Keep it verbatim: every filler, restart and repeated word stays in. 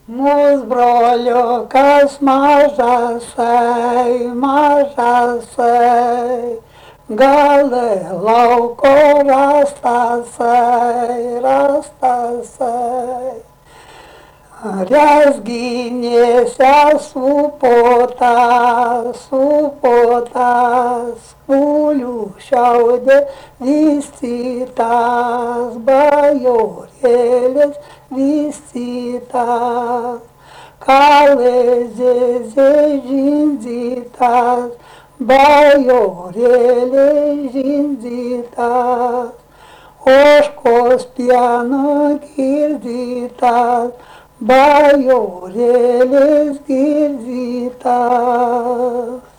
Mūsų broliukas mažasai, mažasai, gale lauko rastasai, rastasai. Rezginėse supotas, supotas, kulių šiaudė vystytas, bajorėlis vystytas, kalėzėzė žindzytas, bajorėlis žindzytas, ožkos pieno girdytas, bajorėlis girdytas.